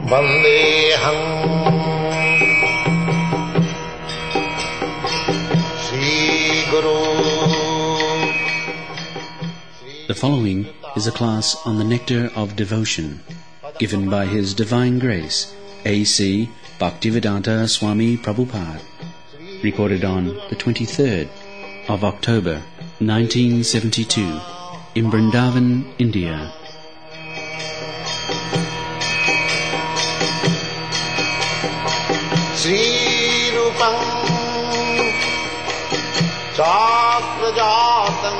Vandeham Sri Guru. The following is a class on the Nectar of Devotion, given by His Divine Grace, A.C. Bhaktivedanta Swami Prabhupada, recorded on the 23rd of October 1972 in Vrindavan, India. Sri Rupam Chakrajatam.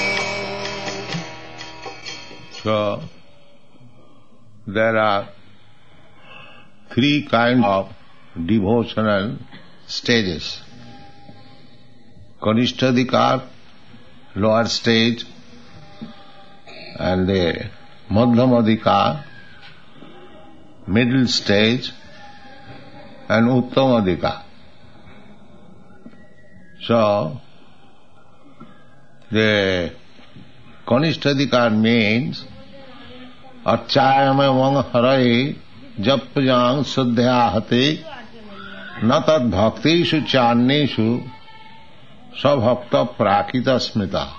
So, there are three kinds of devotional stages. Kanishtadikar, lower stage, and the Madhyamadikar, middle stage, and Uttamadikar. So, the Kanishtadikar means Achayame Harai Japjang Suddhyahati Natad Bhaktishu Channeshu Sabhakta Prakita Smita.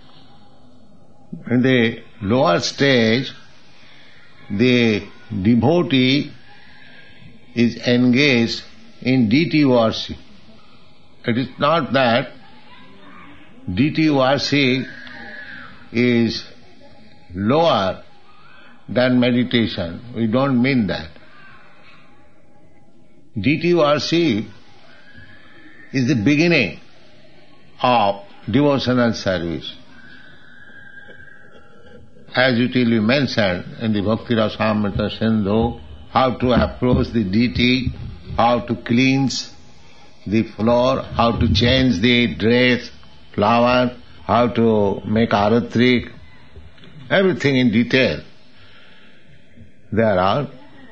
In the lower stage, the devotee is engaged in deity worship. It is not that deity worship is lower than meditation. We don't mean that. Deity worship is the beginning of devotional service. As usually mentioned in the Bhakti Rasamrita Sindhu, how to approach the deity, how to cleanse the floor, how to change the dress, flower, how to make aratrik, everything in detail there are.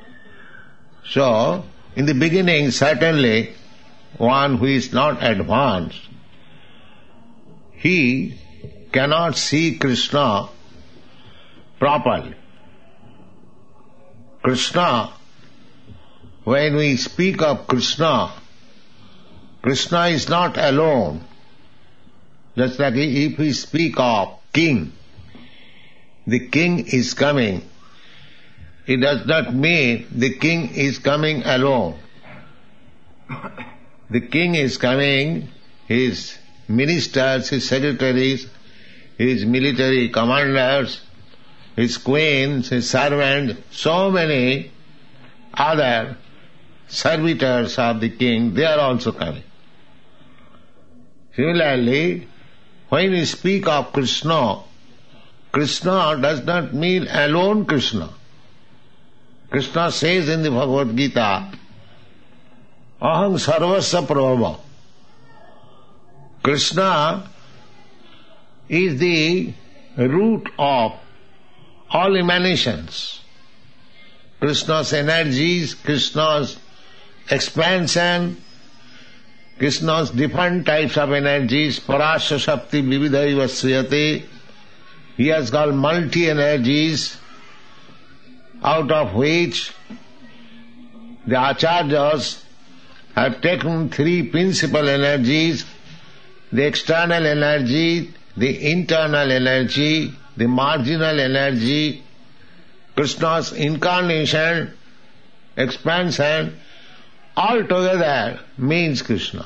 So, in the beginning, certainly, one who is not advanced, he cannot see Krishna properly. Krishna, when we speak of Krishna, Krishna is not alone. Just like if we speak of king, the king is coming. It does not mean the king is coming alone. The king is coming, his ministers, his secretaries, his military commanders, his queens, his servants, so many other servitors of the king, they are also coming. Similarly, when we speak of Krishna, Krishna does not mean alone Krishna. Krishna says in the Bhagavad Gita, Aham sarvasya prabhava. Krishna is the root of all emanations. Krishna's energies, Krishna's expansion, Krishna's different types of energies, Parasya Shakti Vividhaiva Sriyate. He has got multi-energies, out of which the Acharyas have taken three principal energies: the external energy, the internal energy, the marginal energy. Krishna's incarnation, expansion, all together means Krishna.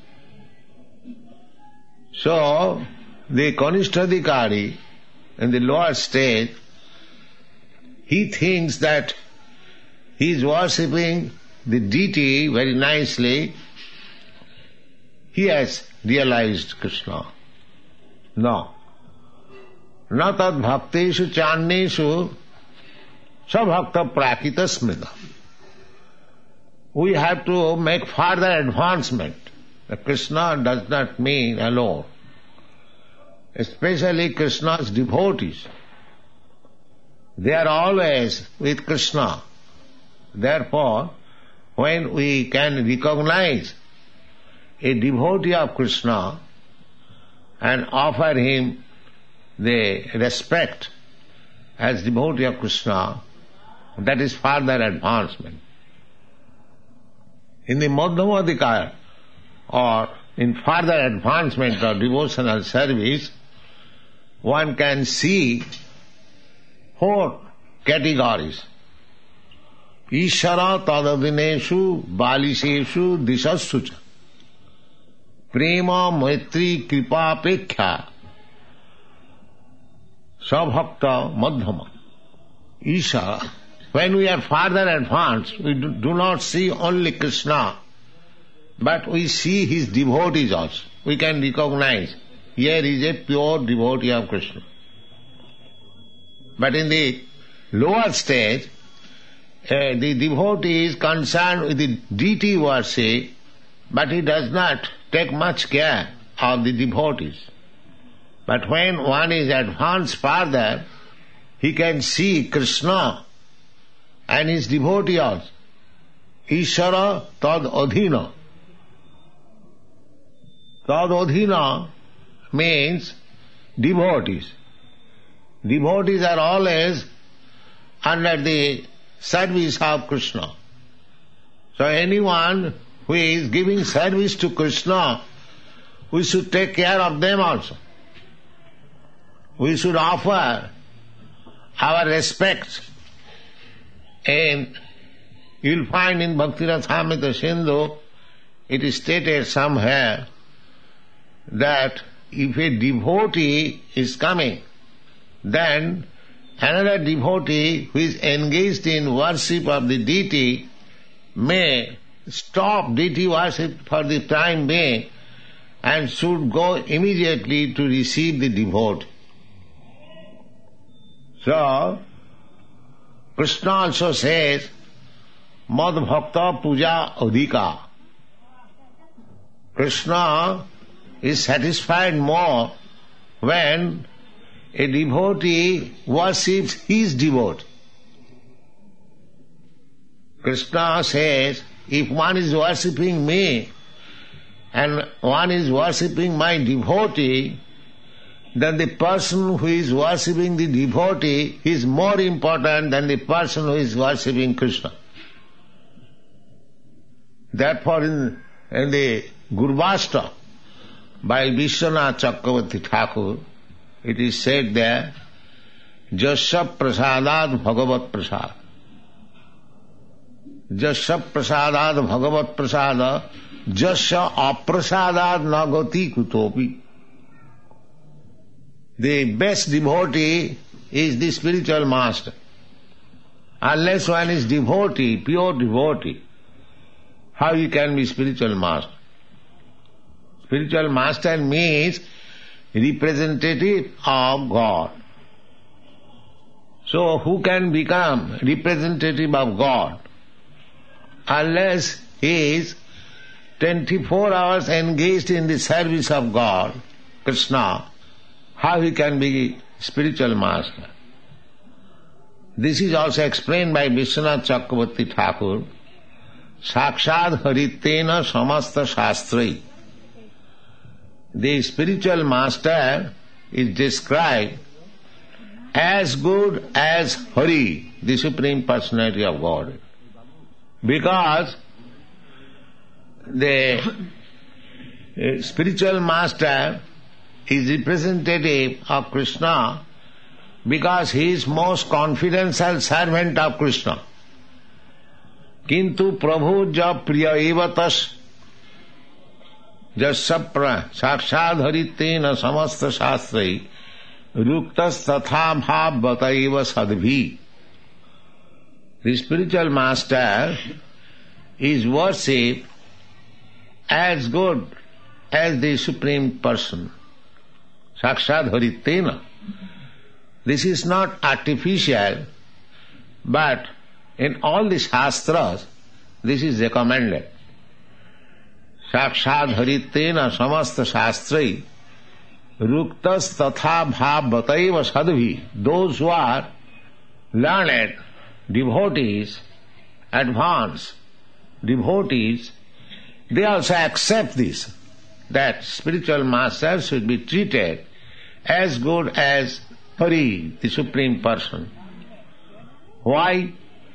So, the Kanishtadikari in the lower stage, he thinks that he is worshipping the deity very nicely. He has realized Krishna. No. Natad bhakteshu channeshu sabhakta prakita smita. We have to make further advancement. Krishna does not mean alone. Especially Krishna's devotees. They are always with Krishna. Therefore, when we can recognize a devotee of Krishna and offer him the respect as devotee of Krishna, That is further advancement. In the Madhyamadikar, or in further advancement of devotional service, one can see 4 categories. Ishara tadadineshu balisheshu disassucha prema maitri kripa pekkha sabhakta madhyama. Ishara. When we are further advanced, we do not see only Krishna, but we see his devotees also. We can recognize here is a pure devotee of Krishna. But in the lower stage, the devotee is concerned with the deity worship, but he does not take much care of the devotees. But when one is advanced further, he can see Krishna and his devotee also. Ishara tad adhina. Tad adhina means devotees. Devotees are always under the service of Krishna. So anyone who is giving service to Krishna, we should take care of them also. We should offer our respect. And you'll find in Bhakti-rasamrita Sindhu, it is stated somewhere that if a devotee is coming, then another devotee who is engaged in worship of the deity may stop deity worship for the time being and should go immediately to receive the devotee. So, Krishna also says, Mad Bhakta Puja Adhika. Krishna is satisfied more when a devotee worships his devotee. Krishna says, if one is worshipping me and one is worshipping my devotee, then the person who is worshipping the devotee is more important than the person who is worshipping Krishna. Therefore in the Gurvashta by Vishwanath Chakravarti Thakur, it is said there, Jasya prasadad bhagavat prasad. Jasya prasadad bhagavat prasada, jasya aprasadad nagati kutopi. The best devotee is the spiritual master. Unless one is devotee, pure devotee, how he can be spiritual master? Spiritual master means representative of God. So who can become representative of God? Unless he is 24 hours engaged in the service of God, Krishna, how he can be spiritual master? This is also explained by Vishwanath Chakravarti Thakur. Sakshad haritena samasta shastrai. The spiritual master is described as good as Hari, the Supreme Personality of God. Because the spiritual master is representative of Krishna because he is most confidential servant of Krishna. Kintu Prabhu ja priya evatas jasapra sakshad haritena samasta shastrai ruktas tatha bhav bataiva sadbhi. The spiritual master is worshipped as good as the Supreme Person. Sakshad haritena. This is not artificial, but in all the Shastras, this is recommended. Sakshad haritena samasta shastrai ruktas tatha bhav bataiva sadbhi. Those who are learned, devotees, advanced devotees, they also accept this, that spiritual master should be treated as good as Hari, the Supreme Person. Why?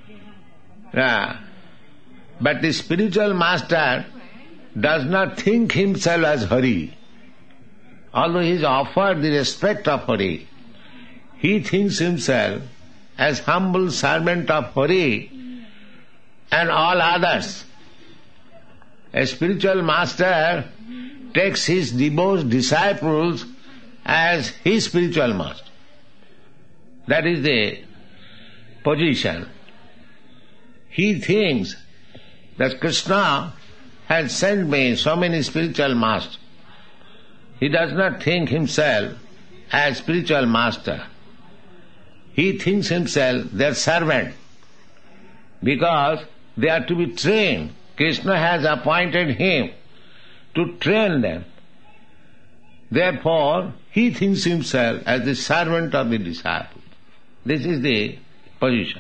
But the spiritual master does not think himself as Hari. Although he is offered the respect of Hari, he thinks himself as humble servant of Hari and all others. A spiritual master takes his devout disciples as his spiritual master. That is the position. He thinks that Krishna has sent me so many spiritual masters. He does not think himself as spiritual master. He thinks himself their servant because they are to be trained. Krishna has appointed him to train them. Therefore, he thinks himself as the servant of the disciple. This is the position.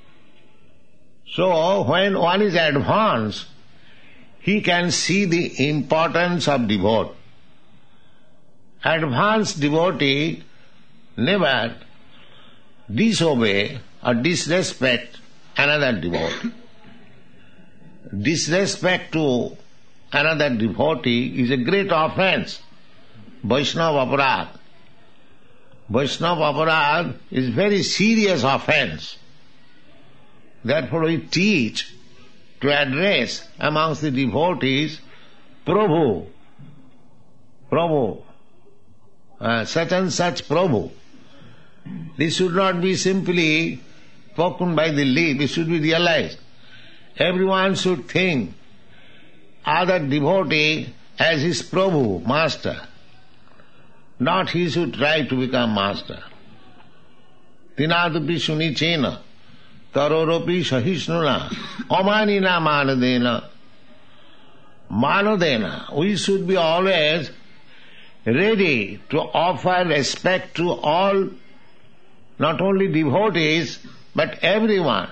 So, when one is advanced, he can see the importance of devotee. Advanced devotee never disobey or disrespect another devotee. Disrespect to another devotee is a great offense. Vaishnava aparad. Vaishnava aparad is very serious offense. Therefore we teach to address amongst the devotees, Prabhu, Prabhu, such and such Prabhu. This should not be simply spoken by the lip, it should be realized. Everyone should think other devotee as his Prabhu, master. Not he should try to become master. Tinadupi sunichena, taroropi sahisnuna, amanina manadena. Manadena, we should be always ready to offer respect to all, not only devotees, but everyone.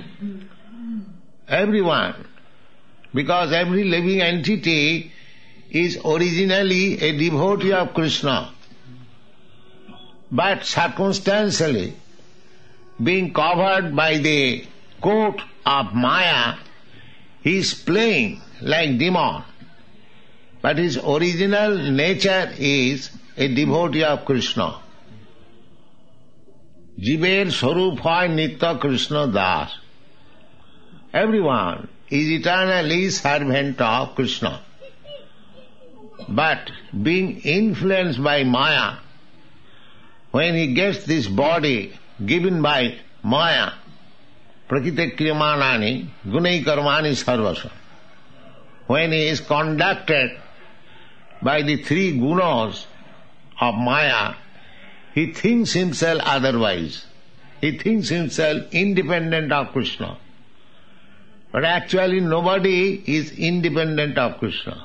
Everyone. Because every living entity is originally a devotee of Krishna. But circumstantially, being covered by the coat of Maya, he is playing like demon. But his original nature is a devotee of Krishna. Jiver Sarup hoy Nitya Krishna Das. Everyone is eternally servant of Krishna. But being influenced by Maya, when he gets this body given by Maya, Prakite Kriyamanani, Gunai Karmani Sarvasa, when he is conducted by the three gunas of Maya, he thinks himself otherwise. He thinks himself independent of Krishna. But actually nobody is independent of Krishna.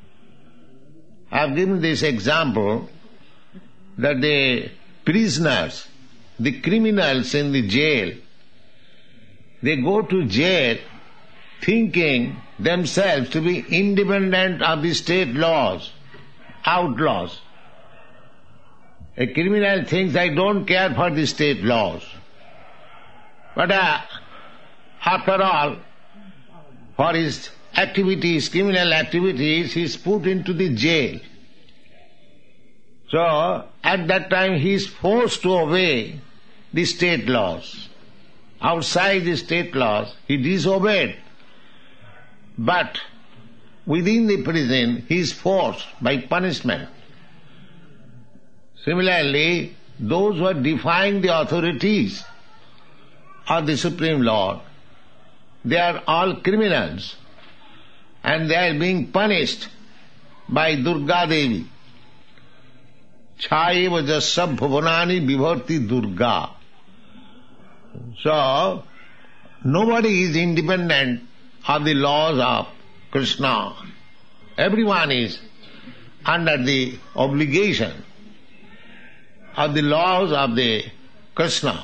I have given this example that the prisoners, the criminals in the jail, they go to jail thinking themselves to be independent of the state laws, outlaws. A criminal thinks, I don't care for the state laws. But after all, for his activities, criminal activities, he is put into the jail. So, at that time he is forced to obey the state laws. Outside the state laws, he disobeyed. But within the prison, he is forced by punishment. Similarly, those who are defying the authorities of the Supreme Lord, they are all criminals and they are being punished by Durga Devi. Chaiva jasya bhuvanani vibharti Durga. So, nobody is independent of the laws of Krishna. Everyone is under the obligation of the laws of the Krishna.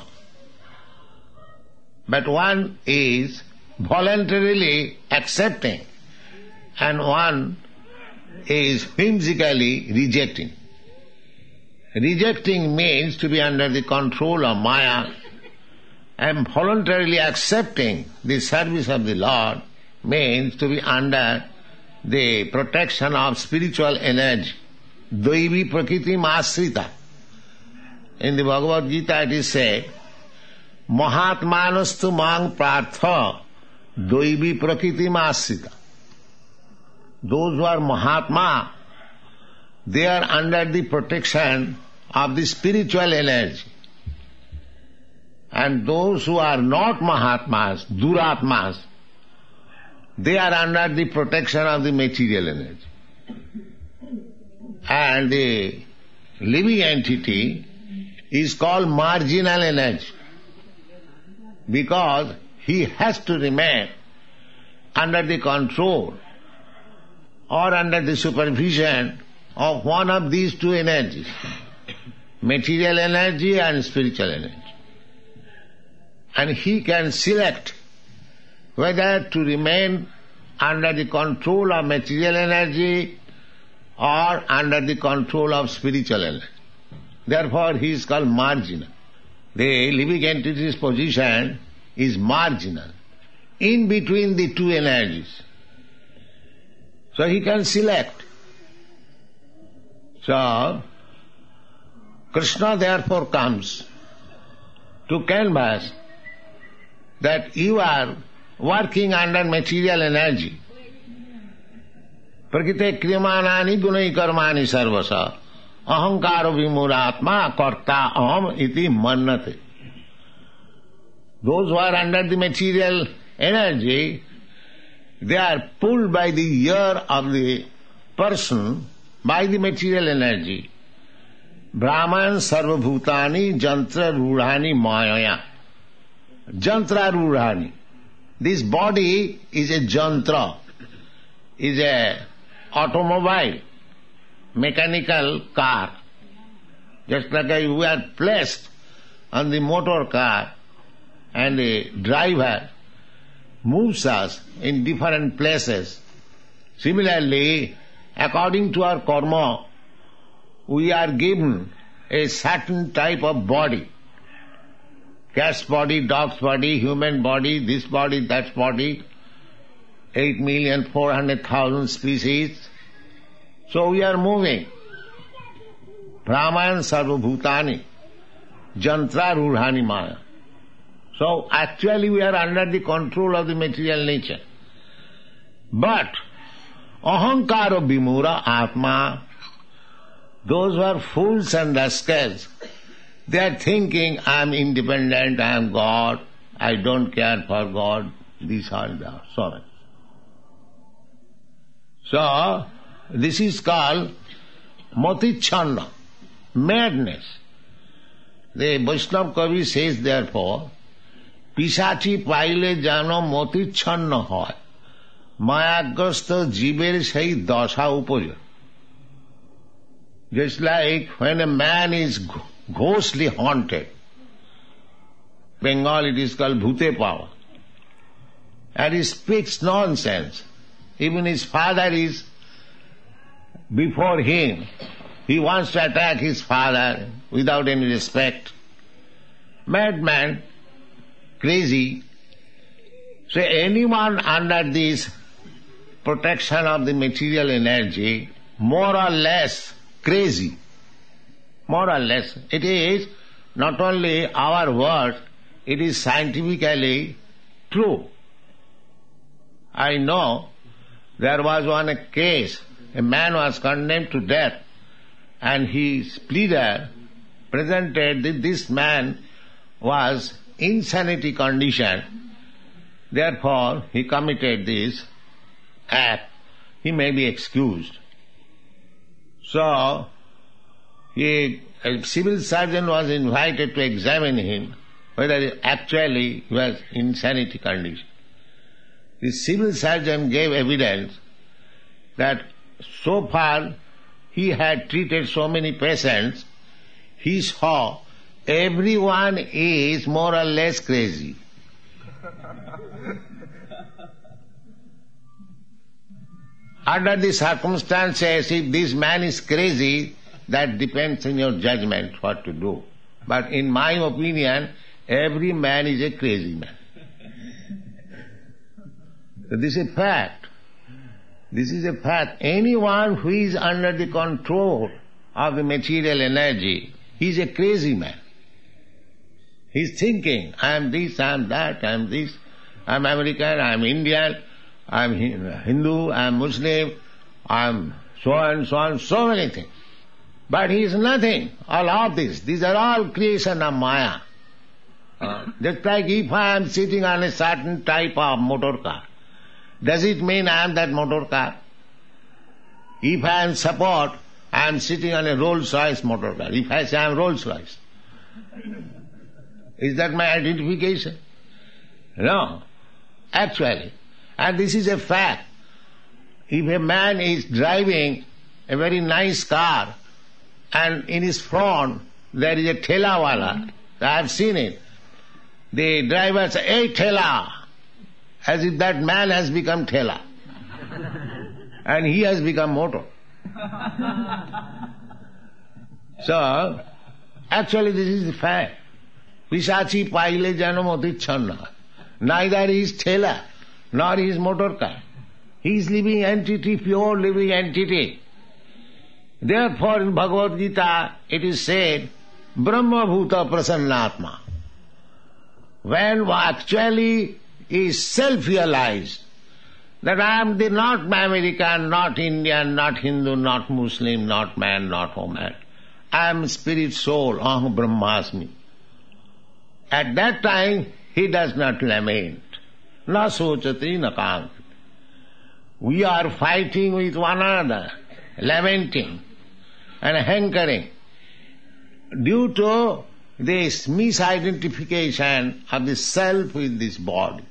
But one is voluntarily accepting and one is whimsically rejecting. Rejecting means to be under the control of Maya am voluntarily accepting the service of the Lord means to be under the protection of spiritual energy. Daivi prakriti masrita. In the Bhagavad Gita it is said, Mahatmanastu mang prartha daivi prakriti masrita. Those who are Mahatma, they are under the protection of the spiritual energy. And those who are not Mahatmas, Duratmas, they are under the protection of the material energy. And the living entity is called marginal energy because he has to remain under the control or under the supervision of one of these two energies, material energy and spiritual energy. And he can select whether to remain under the control of material energy or under the control of spiritual energy. Therefore he is called marginal. The living entity's position is marginal, in between the two energies. So he can select. So Krishna therefore comes to canvass that you are working under material energy. Prakrite kriyamanani gunai karmani sarvasa ahankaro vimuratma karta aham iti mannate. Those who are under the material energy, they are pulled by the ear of the person by the material energy. Brahman sarvabhutani jantra rudhani mayaya. Jantra rudhani. This body is a jantra, is a automobile, mechanical car. Just like we are placed on the motor car and the driver moves us in different places. Similarly, according to our karma, we are given a certain type of body. Cat's body, dog's body, human body, this body, that body, 8,400,000 species. So we are moving. Brahman sarvabhutani, jantra rudhani maya. So actually we are under the control of the material nature. But ahankaro vimura atma, those who are fools and rascals, they are thinking, I am independent, I am God, I don't care for God, these are the sorrows. So, this is called motichhanna, madness. The Vaishnava Kavi says therefore, Pisachi paile jano motichhanna hoy, mayagrasta jiber sei dasha upoja. Just like when a man is ghostly haunted, Bengal it is called bhute power, and he speaks nonsense. Even his father is before him. He wants to attack his father without any respect. Madman, crazy. So anyone under this protection of the material energy, more or less crazy, more or less. It is not only our word, it is scientifically true. I know there was one case, a man was condemned to death and his pleader presented that this man was insanity condition, therefore he committed this act, he may be excused. So, a civil surgeon was invited to examine him whether actually he was insanity condition. The civil surgeon gave evidence that so far he had treated so many patients, he saw everyone is more or less crazy. Under the circumstances, if this man is crazy, that depends on your judgment what to do. But in my opinion, Every man is a crazy man. So this is a fact. This is a fact. Anyone who is under the control of the material energy, he is a crazy man. He is thinking, I am this, I am that, I am this, I am American, I am Indian, I am Hindu, I am Muslim, I am so and so and so many things. But he is nothing. All of this. These are all creation of Maya. Just like if I am sitting on a certain type of motor car, does it mean I am that motor car? If I am support, I am sitting on a Rolls-Royce motor car. If I say I am Rolls-Royce, is that my identification? No. Actually. And this is a fact. If a man is driving a very nice car and in his front there is a thela wala, I have seen it. The driver says, "Hey thela," as if that man has become thela. And he has become motor. So, actually this is the fact. Pisachi paile janamoti channa. Neither is thela, nor is motor car. He is living entity, pure living entity. Therefore in Bhagavad Gita it is said, Brahma Bhuta Prasannatma. When actually is self-realized that I am not American, not Indian, not Hindu, not Muslim, not man, not woman. I am spirit soul, Aham Brahmasmi. At that time he does not lament. Na sochati na kankati. We are fighting with one another, lamenting and hankering due to this misidentification of the self with this body.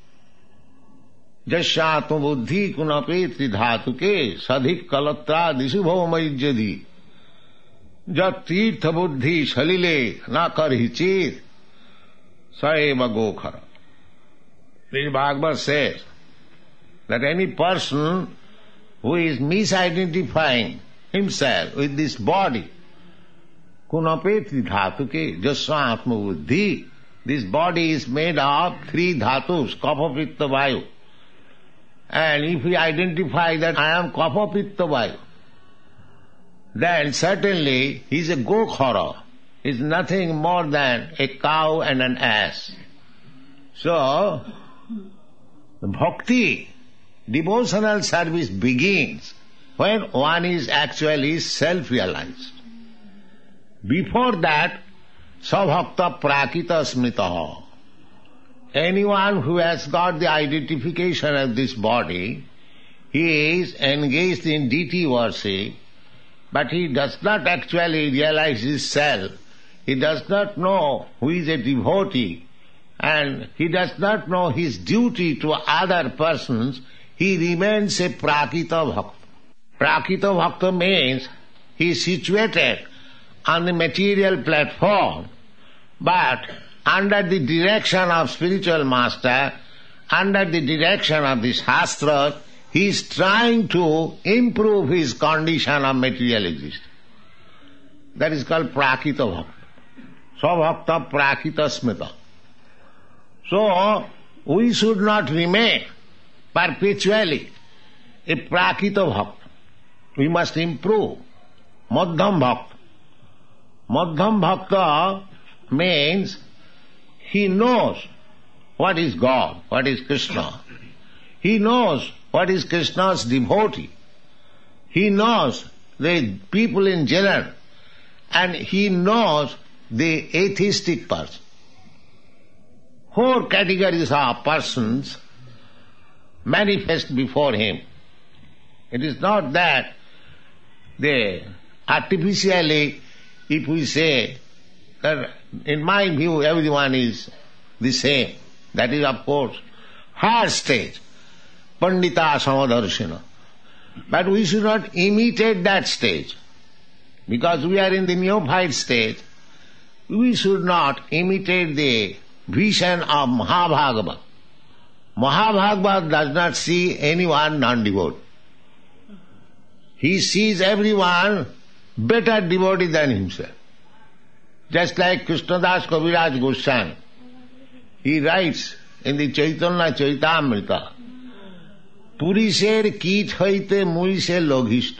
Jasya buddhi kunapetri dhatuke sadhik kalatra disubho maijjadi jat tirtha buddhi shalile na karhichit saeva gokhara. This Bhagavad says that any person who is misidentifying himself with this body, kunapetri dhatuke jasya atma buddhi, this body is made of three dhatus, kapha pitta vayu. And if we identify that I am kapha pitta vayu, then certainly he is a gokhara, he is nothing more than a cow and an ass. So, the bhakti, devotional service begins when one is actually self-realized. Before that, sabhakta prakita smritaha. Anyone who has got the identification of this body, he is engaged in deity worship, but he does not actually realize his self. He does not know who is a devotee, and he does not know his duty to other persons. He remains a prakita bhakta. Prakita bhakta means he is situated on the material platform, but under the direction of spiritual master, under the direction of the Shastra, he is trying to improve his condition of material existence. That is called prakita bhakta. Svabhakta prakita smita. So, we should not remain perpetually a prakita bhakta. We must improve. Madhyam bhakta. Madhyam bhakta means he knows what is God, what is Krishna. He knows what is Krishna's devotee. He knows the people in general, and he knows the atheistic person. 4 categories of persons manifest before him. It is not that they artificially, if we say that in my view everyone is the same, that is of course higher stage, Pandita Samadarshina. But we should not imitate that stage. Because we are in the neophyte stage, we should not imitate the vision of Mahabhagavad. Mahabhagavad does not see anyone non-devotee. He sees everyone better devotee than himself. Just like Krishnadas Kaviraj Goswami. He writes in the Chaitanya Chaitamrita, Purisher kit hoite mui se logist,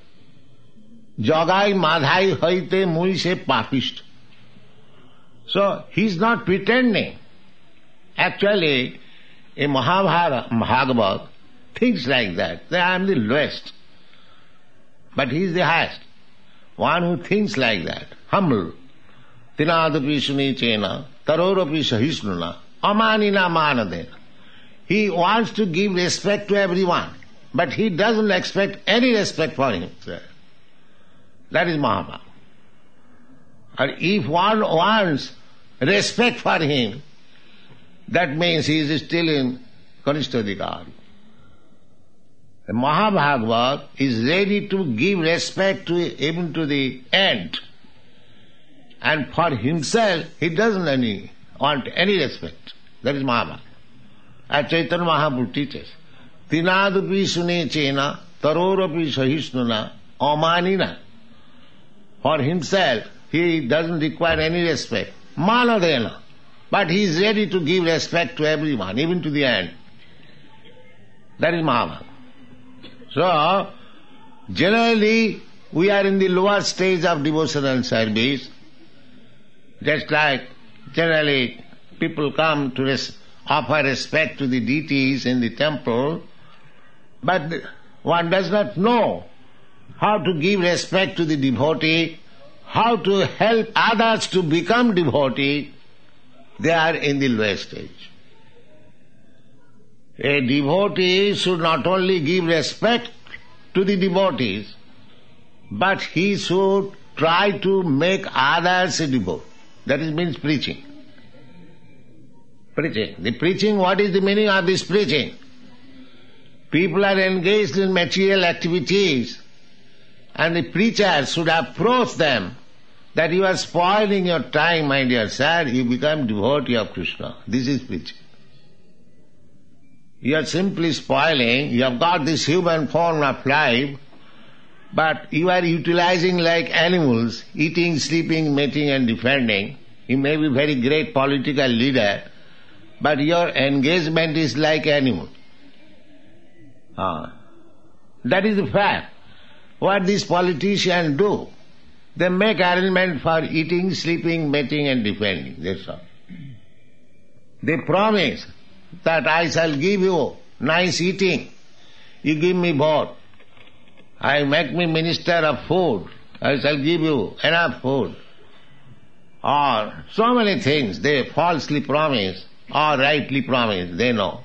Jagai madhai hoite mui se papist. So he is not pretending. Actually, a Bhagavad thinks like that. I am the lowest. But he is the highest. One who thinks like that, humble. Tinadapi suni chena, tarorapi sahisnuna, amanina manadena. He wants to give respect to everyone, but he doesn't expect any respect for himself. That is Mahabharata. And if one wants respect for him, that means he is still in Kanishtadikari. The Mahabharata is ready to give respect to even to the end. And for himself, he doesn't want any respect. That is Mahabharata. As Chaitanya Mahaprabhu teaches, Tinadupi sune chena, tarorapi sahisnuna, amanina. For himself, he doesn't require any respect. Manadena. But he is ready to give respect to everyone, even to the end. That is Mahabharata. So, generally, we are in the lower stage of devotional service. Just like generally people come to offer respect to the deities in the temple, but one does not know how to give respect to the devotee, how to help others to become devotee. They are in the lower stage. A devotee should not only give respect to the devotees, but he should try to make others a devotee. That means preaching. Preaching. The preaching, what is the meaning of this preaching? People are engaged in material activities, and the preacher should approach them that you are spoiling your time, my dear sir, you become devotee of Krishna. This is preaching. You are simply spoiling, you have got this human form of life, but you are utilizing like animals, eating, sleeping, mating and defending. You may be very great political leader, but your engagement is like animal. That is the fact. What these politicians do, they make arrangement for eating, sleeping, mating and defending. That's all. They promise that I shall give you nice eating. You give me vote. I make me minister of food. I shall give you enough food. Or so many things they falsely promise or rightly promise, they know.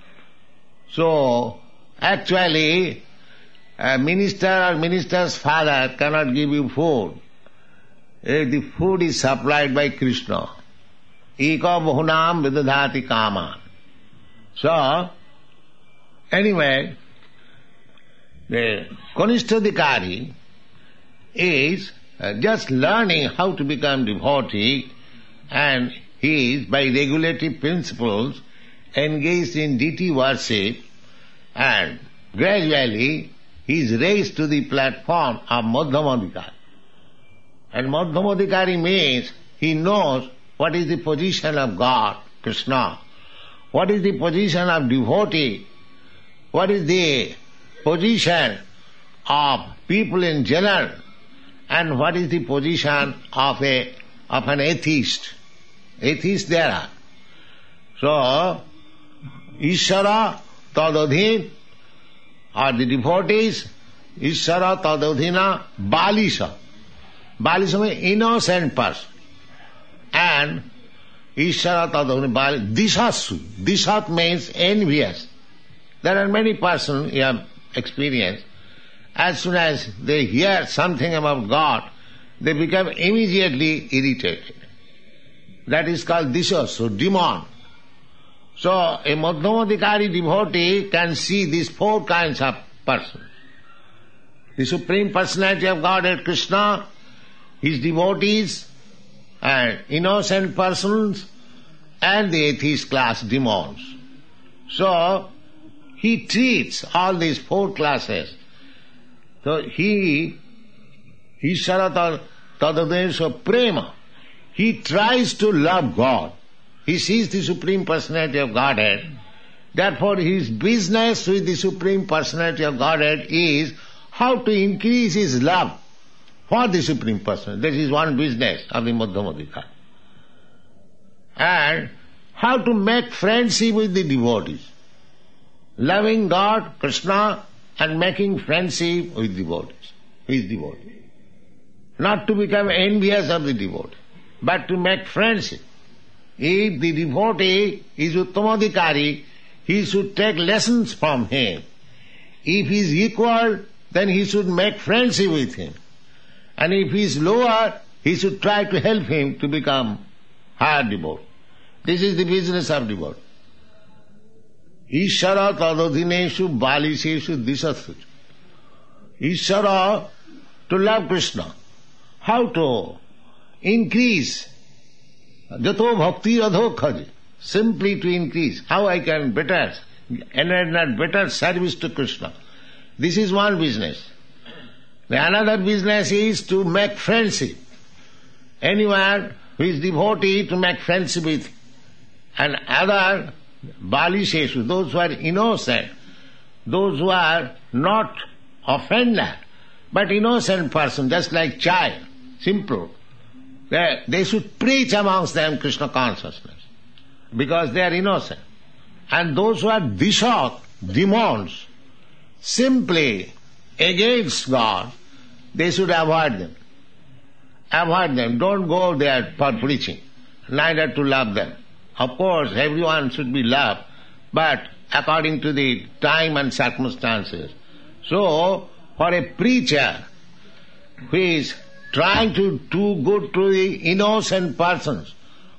So, actually, a minister or minister's father cannot give you food. The food is supplied by Krishna. Eka bahunam vidadhati kaman. So, anyway, the Kanishtadikari is just learning how to become devotee, and he is, by regulative principles, engaged in deity worship, and gradually he is raised to the platform of Madhyamadikari. And Madhyamadikari means he knows what is the position of God, Krishna, what is the position of devotee, what is the position of people in general, and what is the position of an atheist. Atheists there are. So, Ishvara tadadhin, or the devotees, Ishvara tadadhina balisa. Balisa means innocent person. And Ishvara tadadhina balisa, dishasu. Dishat means envious. There are many persons you have experienced. As soon as they hear something about God, they become immediately irritated. That is called dishasu, demon. So a Madhyamadikari devotee can see these four kinds of persons. The Supreme Personality of Godhead Krishna, his devotees, and innocent persons, and the atheist class demons. So he treats all these four classes. So he Ishvara tadadesha prema. He tries to love God. He sees the Supreme Personality of Godhead. Therefore his business with the Supreme Personality of Godhead is how to increase his love for the Supreme Personality. That is one business of the Madhyamadika. And how to make friendship with the devotees. Loving God, Krishna, and making friendship with devotees, his devotee. Not to become envious of the devotee, but to make friendship. If the devotee is Uttamadikari, he should take lessons from him. If he is equal, then he should make friendship with him. And if he is lower, he should try to help him to become higher devotee. This is the business of devotee. Ishara tadadhineshu baliseshu disatsu. Ishara, to love Krishna. How to increase? Jato bhakti radho khaji. Simply to increase. How I can better service to Krishna. This is one business. The another business is to make friendship. Anyone who is devotee, to make friendship with. And other balisheshu, those who are innocent, those who are not offender, but innocent person, just like child, simple. They should preach amongst them Krishna consciousness, because they are innocent. And those who are dishak, demons, simply against God, they should avoid them. Avoid them. Don't go there for preaching, neither to love them. Of course, everyone should be loved, but according to the time and circumstances. So, for a preacher who is trying to do good to the innocent persons,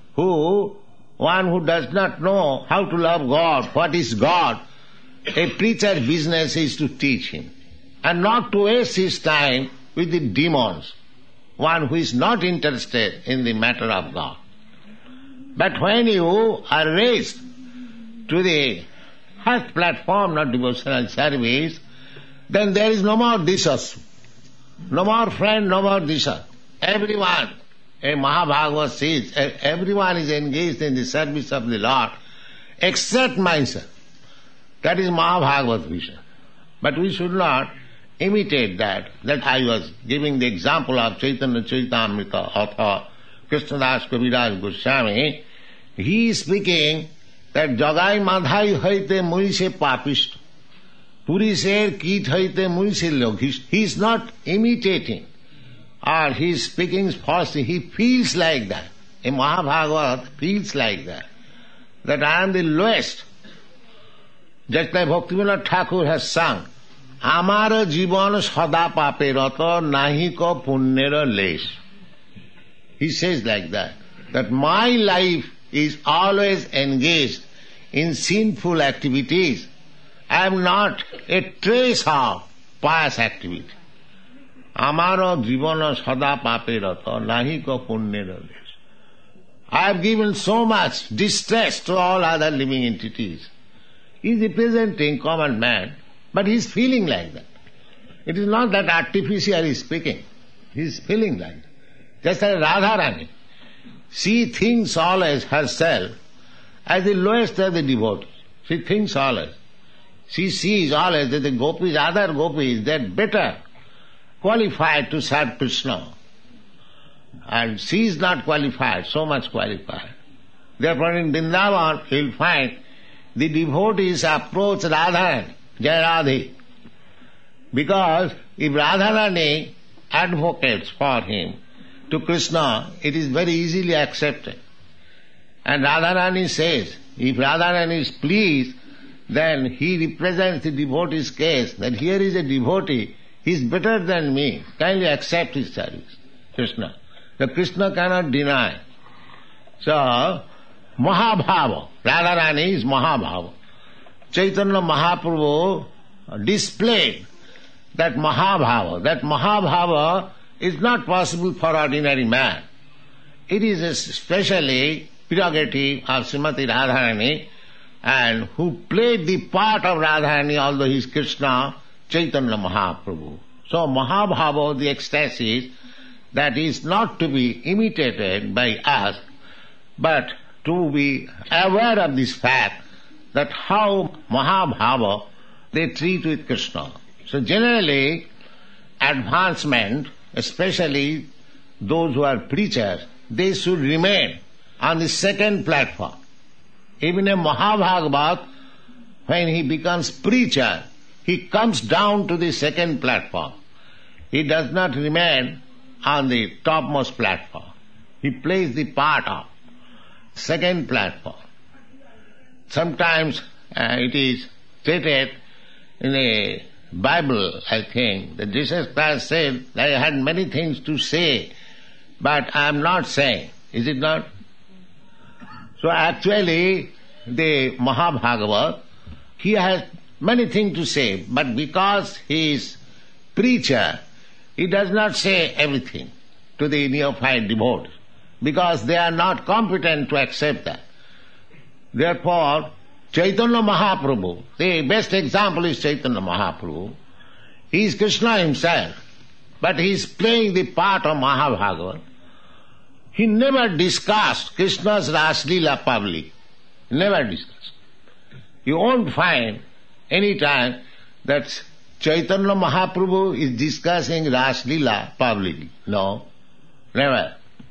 one who does not know how to love God, what is God, a preacher's business is to teach him, and not to waste his time with the demons, one who is not interested in the matter of God. But when you are raised to the first platform of devotional service, then there is no more disas, no more friend, no more disas. Everyone, a Mahabhagavad says, everyone is engaged in the service of the Lord, except myself. That is Mahabhagavad vision. But we should not imitate that. That I was giving the example of Chaitanya Charitamrita author Krishnadas Kaviraj Goswami. He is speaking that Jagai Madhai haite mui se papist, Puri ser kit haite mui se logist. He is not imitating, or he is speaking falsely. He feels like that. A Mahabhagavad feels like that. That I am the lowest. Just like Bhaktivinoda Thakur has sung, Amara jivan sada pape rata nahi ko punnera lesh. He says like that my life is always engaged in sinful activities. I am not a trace of pious activity. Amara jivana sada pape rata nahi ko punnera lesh. I have given so much distress to all other living entities. He is representing common man, but he is feeling like that. It is not that artificially speaking. He is feeling like that. Just like Radharani. She thinks always herself as the lowest of the devotees. She thinks always. She sees always that the gopis, other gopis, they are better qualified to serve Krishna. And she is not qualified, so much qualified. Therefore in Vrindavan you will find the devotees approach Radharani, Jai Radhe. Because if Radharani advocates for him to Krishna, it is very easily accepted. And Radharani says, if Radharani is pleased, then he represents the devotee's case, that here is a devotee, he is better than me, kindly accept his service, Krishna. The Krishna cannot deny. So, Mahabhava, Radharani is Mahabhava. Chaitanya Mahaprabhu displayed that Mahabhava. That Mahabhava is not possible for ordinary man. It is especially prerogative of Srimati Radharani, and who played the part of Radharani, although he is Krishna, Chaitanya Mahaprabhu. So Mahabhava, the ecstasy, that is not to be imitated by us, but to be aware of this fact that how Mahabhava they treat with Krishna. So generally, advancement, especially those who are preachers, they should remain on the second platform. Even a Mahabhagavat, when he becomes preacher, he comes down to the second platform. He does not remain on the topmost platform. He plays the part of second platform. Sometimes it is stated in the Bible, I think, that Jesus Christ said, I had many things to say, but I am not saying. Is it not? So actually, the Mahabhagavat, he has many things to say, but because he is preacher, he does not say everything to the neophyte devotees, because they are not competent to accept that. Therefore, Chaitanya Mahaprabhu, the best example is Chaitanya Mahaprabhu. He is Krishna himself, but he is playing the part of Mahabhagavat. He never discussed Krishna's Raslila public. Never discussed. You won't find any time that Chaitanya Mahaprabhu is discussing Raslila publicly. No, never.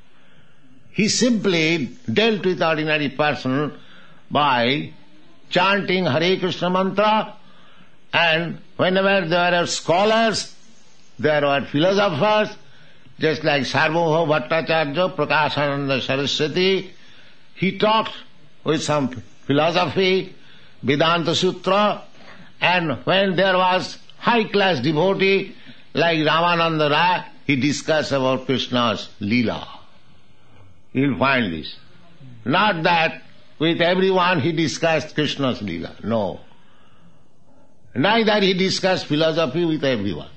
He simply dealt with ordinary person by chanting Hare Krishna mantra, and whenever there are scholars, there are philosophers, just like Sarvabhauma Bhattacharya, Prakashananda Saraswati, he talked with some philosophy, Vedanta Sutra, and when there was high-class devotee like Ramananda Rai, he discussed about Krishna's Leela. You'll find this. Not that with everyone he discussed Krishna's Leela. No. Neither he discussed philosophy with everyone.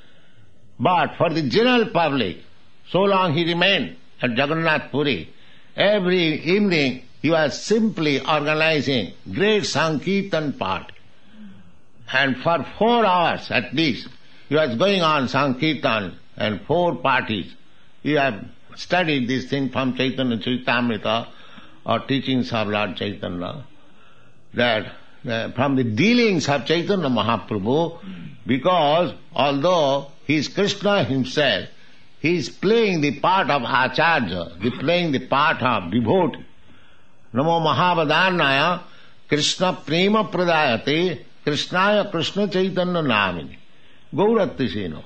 But for the general public, so long he remained at Jagannath Puri, every evening he was simply organizing great Sankirtan party. And for 4 hours at least, he was going on Sankirtan and 4 parties. You have studied this thing from Chaitanya Charitamrita or teachings of Lord Chaitanya, that from the dealings of Chaitanya Mahaprabhu, because although he is Krishna himself, he is playing the part of Acharya, he is playing the part of devotee. Namo Mahavadannaya Krishna Prema Pradayate Krishnaya Krishna Chaitanya Namini Gauratiseno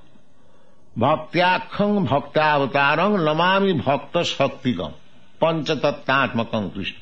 Bhaktyakkham Bhaktavatarang Namami Bhakta Shaktikam Panchatattmatmakam Krishna.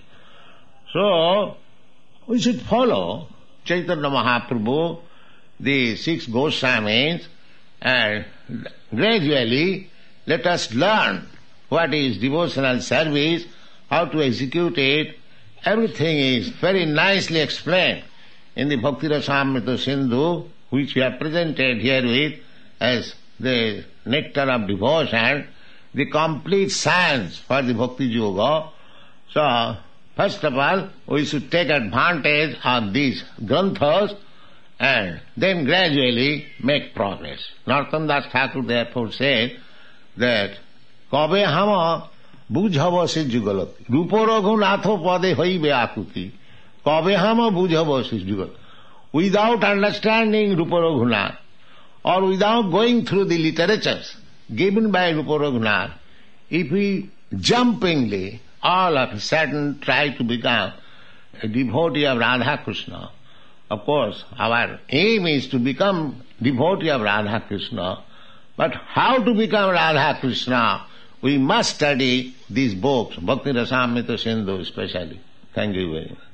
So, we should follow Chaitanya Mahaprabhu, the 6 Goswamis, and gradually let us learn what is devotional service, how to execute it. Everything is very nicely explained in the Bhakti Rasamrita Sindhu, which we have presented herewith as the nectar of devotion, the complete science for the Bhakti Yoga. So, first of all, we should take advantage of these granthas and then gradually make progress. Narottam Das Thakur therefore said that Kabe hama bujhava se jugalati rupa raghunatho pade hoibe akuti kabe hama bujhava se jugalati. Without understanding Rupa Raghunath or without going through the literatures given by Rupa Raghunath, if we jumpingly all of a sudden try to become a devotee of Radha Krishna, of course our aim is to become devotee of Radha Krishna, but how to become Radha Krishna, we must study these books, Bhakti Rasamrita Sindhu especially. Thank you very much.